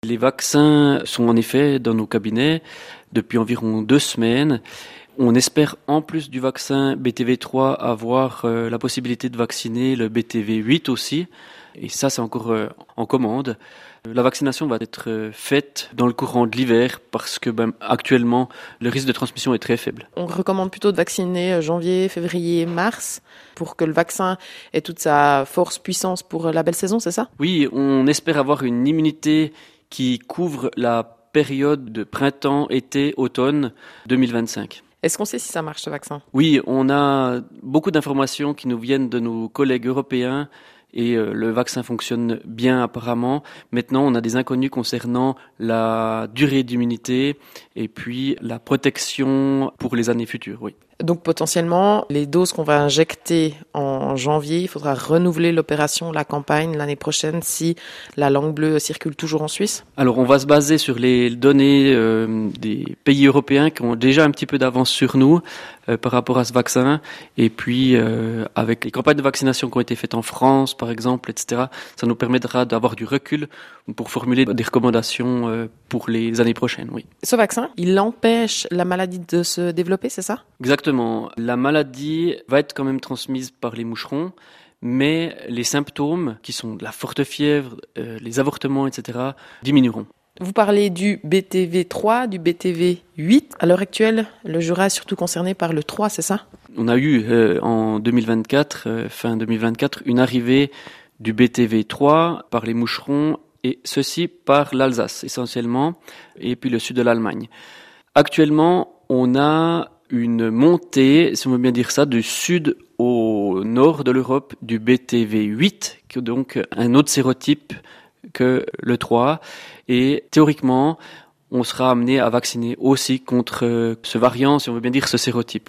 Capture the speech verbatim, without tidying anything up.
Les vaccins sont en effet dans nos cabinets depuis environ deux semaines. On espère, en plus du vaccin B T V trois, avoir euh, la possibilité de vacciner le B T V huit aussi. Et ça, c'est encore euh, en commande. La vaccination va être euh, faite dans le courant de l'hiver parce que ben, actuellement, le risque de transmission est très faible. On recommande plutôt de vacciner janvier, février, mars pour que le vaccin ait toute sa force, puissance pour la belle saison, c'est ça ? Oui, on espère avoir une immunité qui couvre la période de printemps, été, automne deux mille vingt-cinq. Est-ce qu'on sait si ça marche, ce vaccin ? Oui, on a beaucoup d'informations qui nous viennent de nos collègues européens et euh, le vaccin fonctionne bien apparemment. Maintenant, on a des inconnus concernant la durée d'immunité et puis la protection pour les années futures, oui. Donc potentiellement, les doses qu'on va injecter en janvier, il faudra renouveler l'opération, la campagne l'année prochaine si la langue bleue circule toujours en Suisse ? Alors on va se baser sur les données euh, des pays européens qui ont déjà un petit peu d'avance sur nous euh, par rapport à ce vaccin. Et puis euh, avec les campagnes de vaccination qui ont été faites en France par exemple, et cetera, ça nous permettra d'avoir du recul pour formuler des recommandations euh, pour les années prochaines, oui. Ce vaccin, il empêche la maladie de se développer, c'est ça ? Exactement. La maladie va être quand même transmise par les moucherons, mais les symptômes, qui sont la forte fièvre, euh, les avortements, et cetera, diminueront. Vous parlez du B T V trois, du B T V huit. À l'heure actuelle, le Jura est surtout concerné par le trois, c'est ça ? On a eu euh, en deux mille vingt-quatre, euh, fin deux mille vingt-quatre, une arrivée du B T V trois par les moucherons, et ceci par l'Alsace essentiellement, et puis le sud de l'Allemagne. Actuellement, on a une montée, si on veut bien dire ça, du sud au nord de l'Europe du B T V huit, qui est donc un autre sérotype que le trois. Et théoriquement, on sera amené à vacciner aussi contre ce variant, si on veut bien dire ce sérotype.